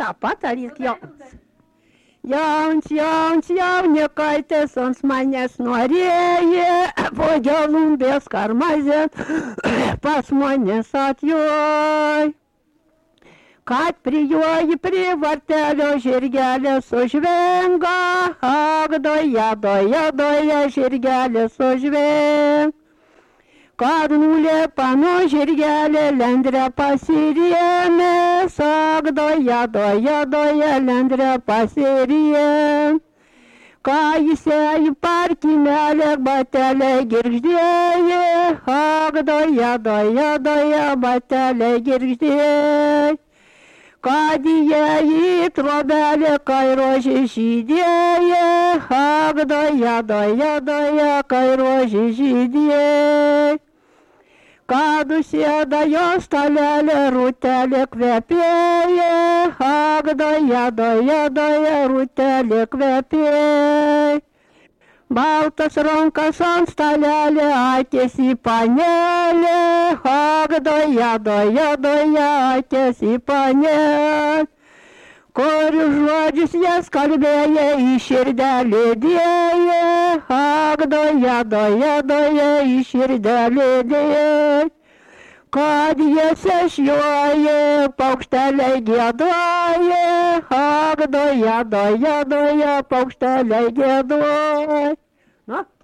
tą pataryk jauns. Jauns, jaunikaitės ant manęs norėjo, po gelumbės karmazė pas manęs atjoj. Kad prijoji prie vartelio žirgelis užvenga, ak, doja, žirgelis užvenga. Kad nulėpa nuo žirgelė, lendrė pasirėmė, sak, doja, lendrė pasirėmė. Ką įsėjai parkinelė, batelė girgždėjė, ak, doja, batelė girgždėjė. Kad įėjai trobelė, kai rožė žydėjo, ak, doja, kai rožė žydėjo. Kad užsėda jos stalelė, rūtelė kvepėja, ak, doja, rūtelė kvepėja. Baltas rankas ant stalelė, akės į panelę, ak, doja, akės į panelę. Kurių žodžius jas kalbėja, į širdelį dėja, ak, doja, į širdelį dėja. Kad jas ešjuoja, paukšteliai gėduoja, ak, doja, paukšteliai gėduoja. Na?